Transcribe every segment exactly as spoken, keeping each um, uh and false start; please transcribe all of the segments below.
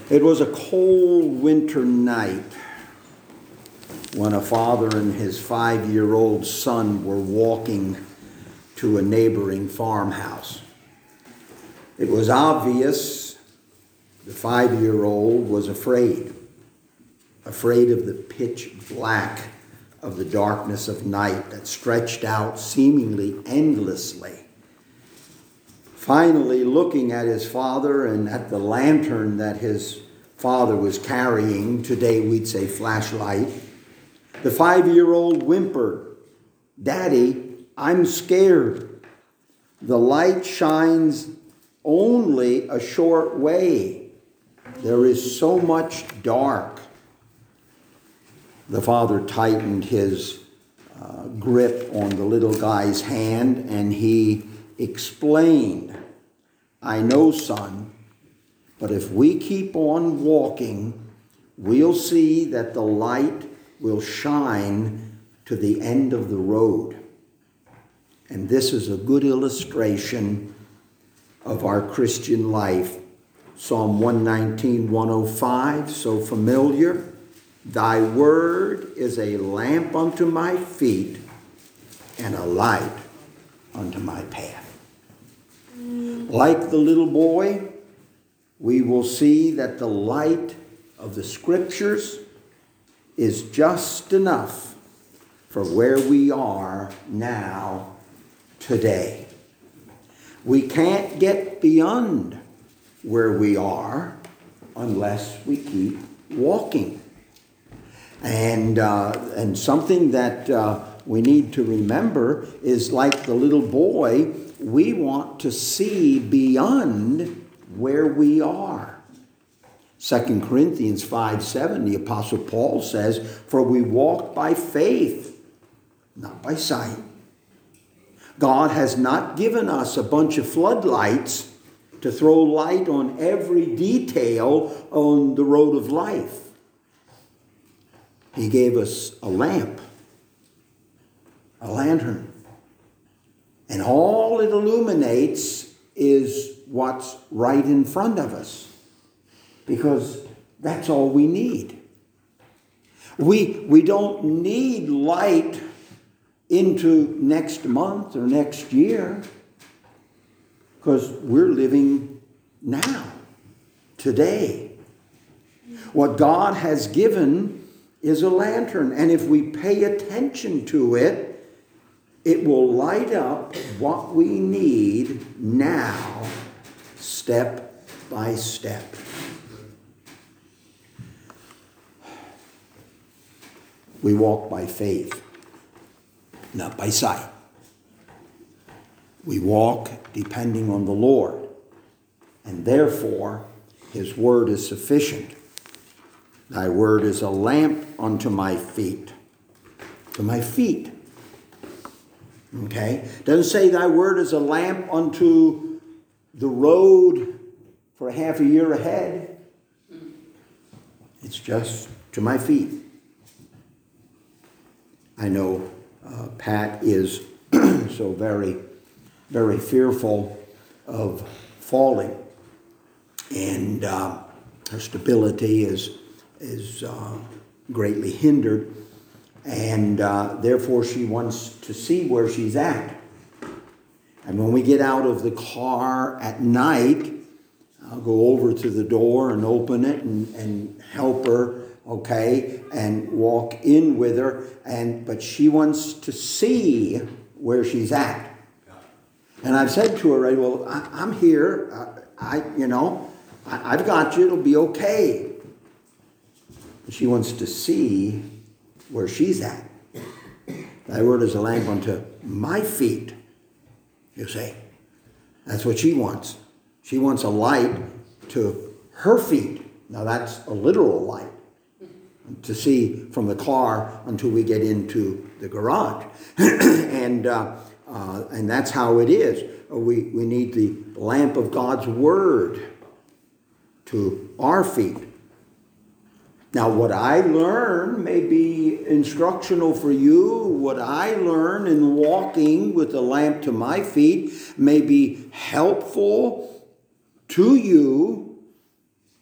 It was a cold winter night when a father and his five-year-old son were walking to a neighboring farmhouse. It was obvious the five-year-old was afraid, afraid of the pitch black of the darkness of night that stretched out seemingly endlessly. Finally, looking at his father and at the lantern that his father was carrying, today we'd say flashlight, the five-year-old whimpered, "Daddy, I'm scared. The light shines only a short way. There is so much dark." The father tightened his uh, grip on the little guy's hand and he explained, "I know, son, but if we keep on walking, we'll see that the light will shine to the end of the road." And this is a good illustration of our Christian life. Psalm one nineteen, one oh five, so familiar. "Thy word is a lamp unto my feet and a light unto my path." Like the little boy, we will see that the light of the Scriptures is just enough for where we are now, today. We can't get beyond where we are unless we keep walking. And, uh, and something that uh, we need to remember is, like the little boy, we want to see beyond where we are. Second Corinthians five seven, the Apostle Paul says, "For we walk by faith, not by sight." God has not given us a bunch of floodlights to throw light on every detail on the road of life. He gave us a lamp, a lantern. And all it illuminates is what's right in front of us, because that's all we need. We, we don't need light into next month or next year, because we're living now, today. What God has given is a lantern, and if we pay attention to it, it will light up what we need now, step by step. We walk by faith, not by sight. We walk depending on the Lord, and therefore His word is sufficient. Thy word is a lamp unto my feet. To my feet. Okay? Doesn't say thy word is a lamp unto the road for half a year ahead. It's just to my feet. I know uh, Pat is so very, very fearful of falling. And uh, her stability is, is uh, greatly hindered. And uh, therefore she wants to see where she's at. And when we get out of the car at night, I'll go over to the door and open it and, and help her, okay, and walk in with her. And but she wants to see where she's at. And I've said to her, right, well, I, I'm here. Uh, I, you know, I, I've got you. It'll be okay. She wants to see where she's at. Thy word is a lamp unto my feet, you say. That's what she wants. She wants a light to her feet. Now that's a literal light to see from the car until we get into the garage. and uh, uh, and that's how it is. We, we need the lamp of God's word to our feet. Now, what I learn may be instructional for you. What I learn in walking with the lamp to my feet may be helpful to you,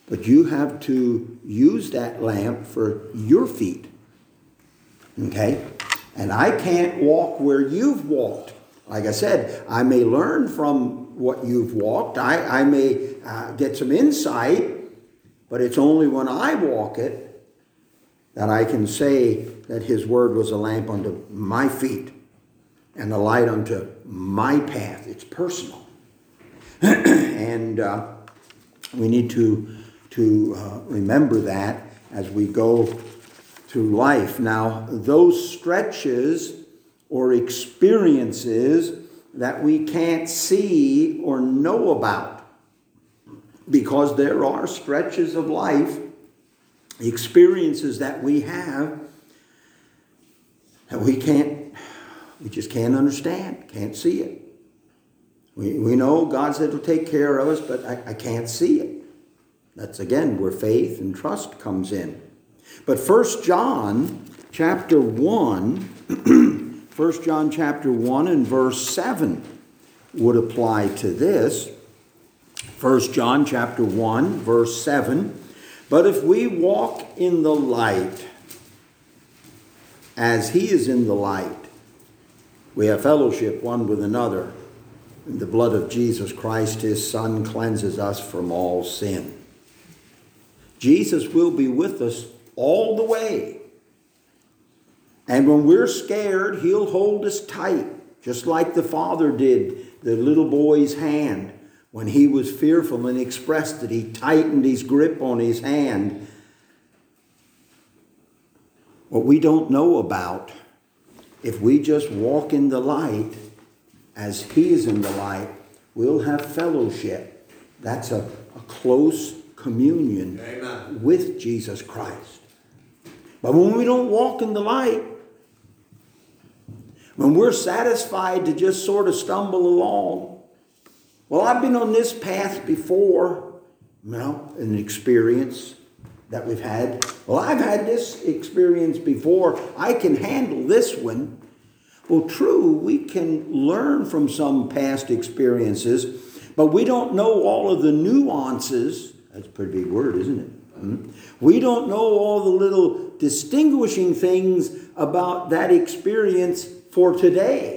But you have to use that lamp for your feet. Okay? And I can't walk where you've walked. Like I said, I may learn from what you've walked. I, I may uh, get some insight, but it's only when I walk it that I can say that his word was a lamp unto my feet and a light unto my path. It's personal. and uh, we need to, to uh, remember that as we go through life. Now, those stretches or experiences that we can't see or know about, because there are stretches of life, experiences that we have that we can't, we just can't understand, can't see it. We, we know God said to take care of us, but I, I can't see it. That's, again, where faith and trust comes in. But First John chapter one, First John chapter one and verse seven would apply to this. First John chapter one, verse seven. But if we walk in the light, as he is in the light, we have fellowship one with another. And the blood of Jesus Christ, his Son, cleanses us from all sin. Jesus will be with us all the way. And when we're scared, he'll hold us tight, just like the Father did the little boy's hand. When he was fearful and expressed it, he tightened his grip on his hand. What we don't know about, if we just walk in the light as he is in the light, we'll have fellowship. That's a, a close communion Amen. With Jesus Christ. But when we don't walk in the light, when we're satisfied to just sort of stumble along, well, I've been on this path before, you know, an experience that we've had. Well, I've had this experience before. I can handle this one. Well, true, we can learn from some past experiences, but we don't know all of the nuances. That's a pretty big word, isn't it? Mm-hmm. We don't know all the little distinguishing things about that experience for today.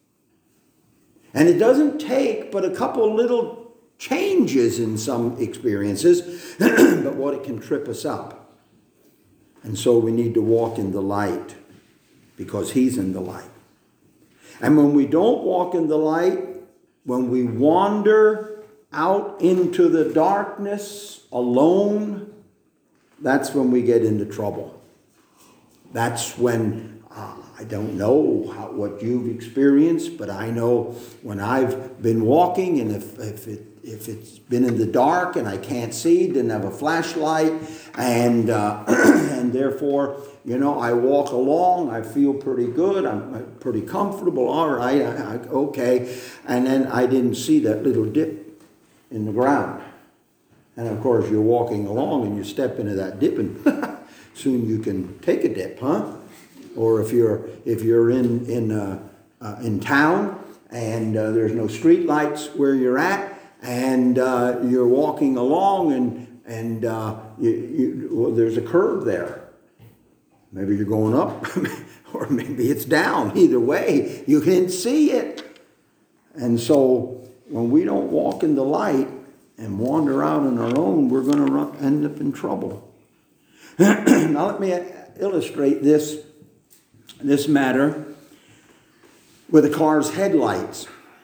And it doesn't take but a couple little changes in some experiences, but what it can trip us up. And so we need to walk in the light because he's in the light. And when we don't walk in the light, when we wander out into the darkness alone, that's when we get into trouble. That's when uh, I don't know how, what you've experienced, but I know when I've been walking, and if, if, it, if it's been in the dark and I can't see, didn't have a flashlight, and uh, and therefore, you know, I walk along, I feel pretty good, I'm pretty comfortable, all right, I, I, okay, and then I didn't see that little dip in the ground. And of course, you're walking along and you step into that dip, and soon you can take a dip, huh? Or if you're if you're in in uh, uh, in town and uh, there's no street lights where you're at, and uh, you're walking along and and uh, you, you, well, there's a curve there. Maybe you're going up, or maybe it's down. Either way, you can see it. And so when we don't walk in the light and wander out on our own, we're going to end up in trouble. Now let me illustrate this. This matter with a car's headlights.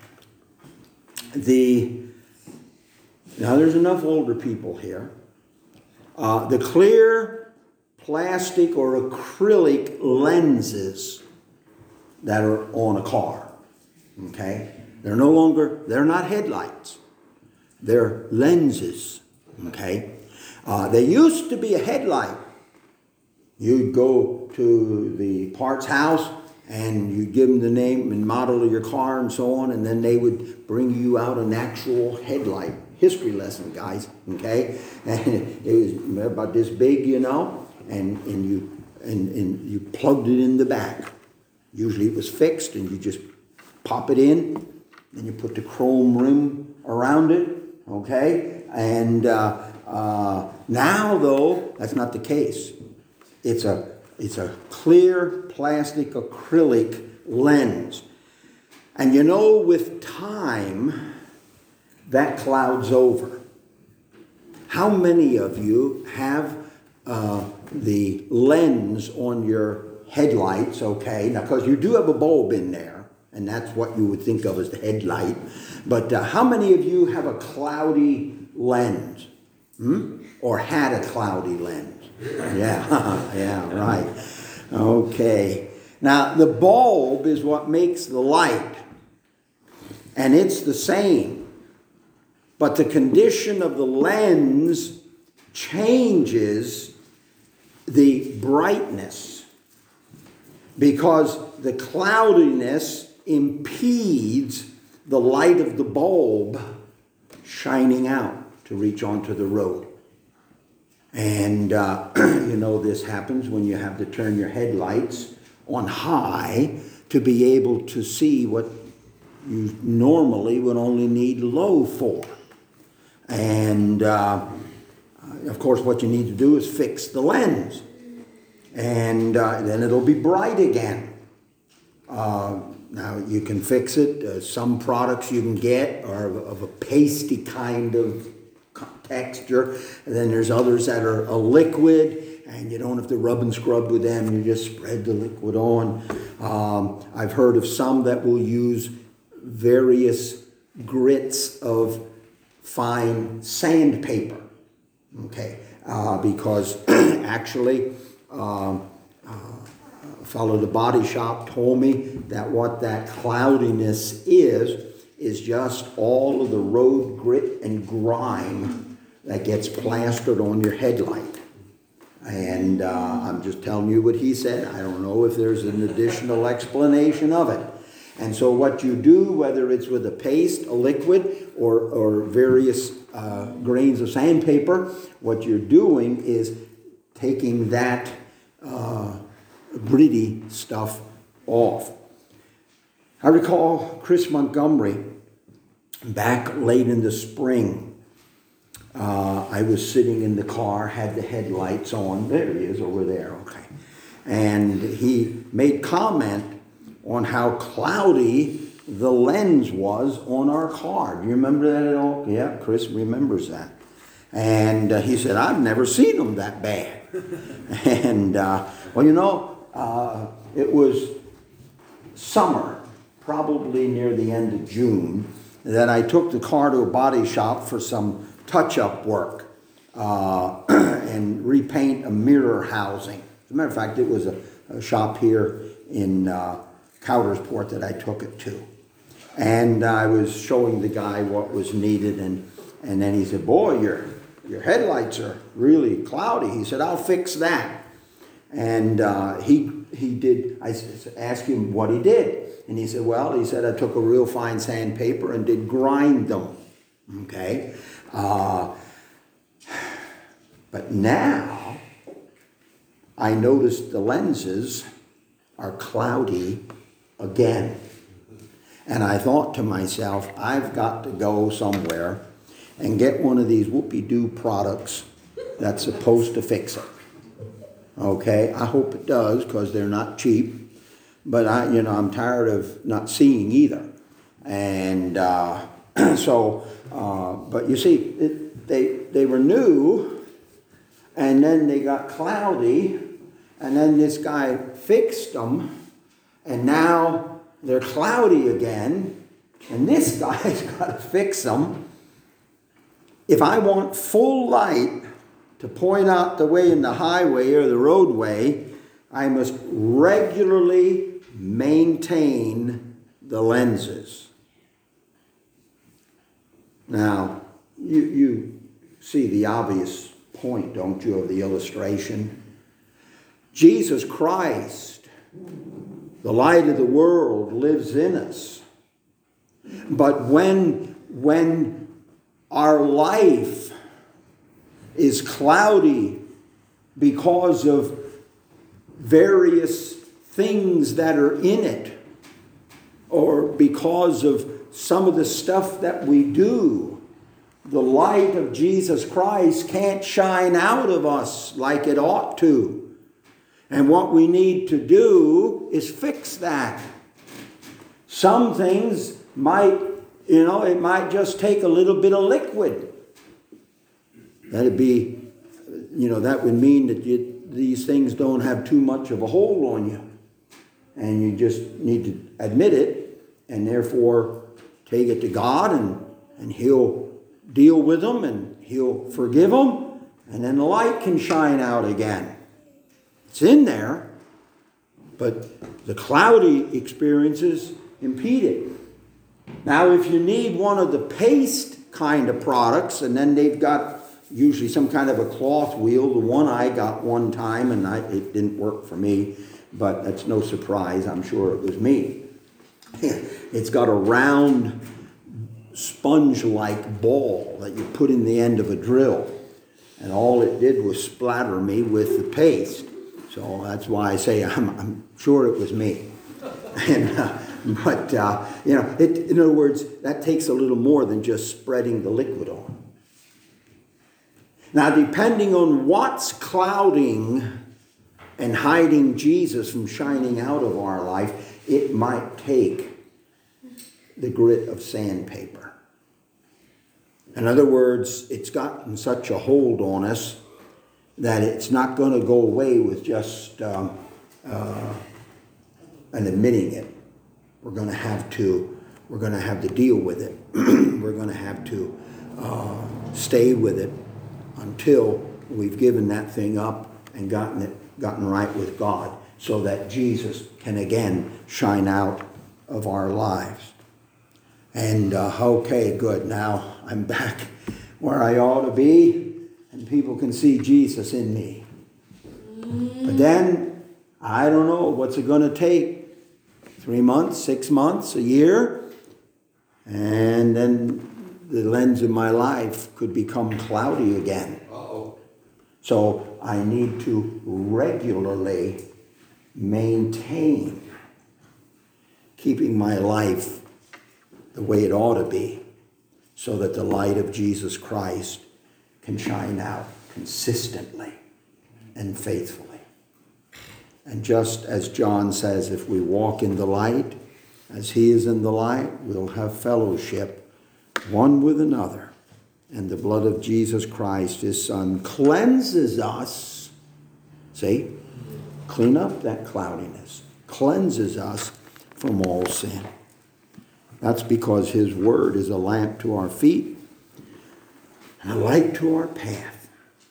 The now there's enough older people here. Uh, the clear plastic or acrylic lenses that are on a car. Okay, they're no longer they're not headlights. They're lenses. Okay, uh, they used to be a headlight. You'd go to the parts house and you'd give them the name and model of your car and so on, and then they would bring you out an actual headlight. History lesson, guys, okay? And it was about this big, you know, and, and you and, and you plugged it in the back. Usually it was fixed, and you just pop it in, then you put the chrome rim around it, okay? And uh, uh, Uh, now, though, that's not the case. It's a, it's a clear plastic acrylic lens. And you know, with time, that clouds over. How many of you have uh, the lens on your headlights, okay? Now, because you do have a bulb in there, and that's what you would think of as the headlight. But uh, how many of you have a cloudy lens? Hmm? Or had a cloudy lens? Yeah, yeah, right. Okay. Now, the bulb is what makes the light. And it's the same. But the condition of the lens changes the brightness, because the cloudiness impedes the light of the bulb shining out to reach onto the road. And uh, you know, this happens when you have to turn your headlights on high to be able to see what you normally would only need low for. And uh, of course, what you need to do is fix the lens. And uh, then it'll be bright again. Uh, now, you can fix it. Uh, some products you can get are of, of a pasty kind of texture. And then there's others that are a liquid, and you don't have to rub and scrub with them. You just spread the liquid on. Um, I've heard of some that will use various grits of fine sandpaper. Okay, uh, because actually, um, uh, a fellow at the body shop told me that what that cloudiness is, is just all of the road grit and grime that gets plastered on your headlight. And uh, I'm just telling you what he said. I don't know if there's an additional explanation of it. And so what you do, whether it's with a paste, a liquid, or, or various uh, grains of sandpaper, what you're doing is taking that uh, gritty stuff off. I recall Chris Montgomery, back late in the spring, uh, I was sitting in the car, had the headlights on. There he is, over there, okay. And he made comment on how cloudy the lens was on our car. Do you remember that at all? Yeah, Chris remembers that. And uh, he said, I've never seen them that bad. and, uh, well, you know, uh, it was summer, probably near the end of June, that I took the car to a body shop for some touch-up work uh, and repaint a mirror housing. As a matter of fact, it was a, a shop here in uh, Coudersport that I took it to. And I was showing the guy what was needed, and, and then he said, boy, your, your headlights are really cloudy. He said, I'll fix that. And uh, he he did, I asked him what he did. And he said, well, he said, I took a real fine sandpaper and did grind them. Okay? Uh, but now, I noticed the lenses are cloudy again. And I thought to myself, I've got to go somewhere and get one of these whoopee-doo products that's supposed to fix it. Okay, I hope it does, because they're not cheap. But I, you know, I'm tired of not seeing either. And uh, so, uh, but you see, it, they they were new, and then they got cloudy, and then this guy fixed them, and now they're cloudy again, and this guy's got to fix them. If I want full light to point out the way in the highway or the roadway, I must regularly maintain the lenses. Now, you, you see the obvious point, don't you, of the illustration? Jesus Christ, the light of the world, lives in us. But when, when our life is cloudy because of various things that are in it, or because of some of the stuff that we do, the light of Jesus Christ can't shine out of us like it ought to. And what we need to do is fix that. Some things might, you know, it might just take a little bit of liquid. That'd be, you know, that would mean that you, these things don't have too much of a hold on you. And you just need to admit it and therefore take it to God, and, and He'll deal with them and He'll forgive them, and then the light can shine out again. It's in there, but the cloudy experiences impede it. Now, if you need one of the paste kind of products, and then they've got usually some kind of a cloth wheel. The one I got one time, and I, it didn't work for me, but that's no surprise. I'm sure it was me. It's got a round sponge-like ball that you put in the end of a drill, and all it did was splatter me with the paste. So that's why I say I'm, I'm sure it was me. and uh, But, uh, you know, it, in other words, that takes a little more than just spreading the liquid on. Now, depending on what's clouding and hiding Jesus from shining out of our life, it might take the grit of sandpaper. In other words, it's gotten such a hold on us that it's not going to go away with just um, uh, and admitting it. We're going to have to. We're going to have to deal with it. We're going to have to uh, stay with it until we've given that thing up and gotten it, gotten right with God, so that Jesus can again shine out of our lives. And uh, okay, good. Now I'm back where I ought to be, and people can see Jesus in me. But then I don't know what's it going to take. Three months, six months, a year, and then the lens of my life could become cloudy again. Uh-oh. So I need to regularly maintain keeping my life the way it ought to be, so that the light of Jesus Christ can shine out consistently and faithfully. And just as John says, if we walk in the light, as He is in the light, we'll have fellowship one with another. And the blood of Jesus Christ, His Son, cleanses us. See? Clean up that cloudiness. Cleanses us from all sin. That's because His word is a lamp to our feet and a light to our path.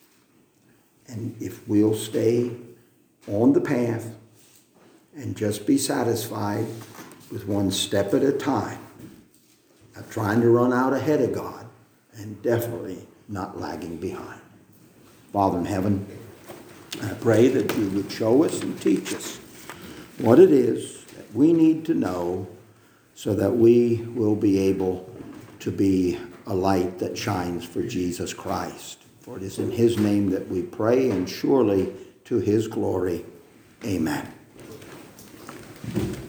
And if we'll stay on the path and just be satisfied with one step at a time, not trying to run out ahead of God, and definitely not lagging behind. Father in heaven, I pray that You would show us and teach us what it is that we need to know, so that we will be able to be a light that shines for Jesus Christ. For it is in His name that we pray, and surely to His glory. Amen.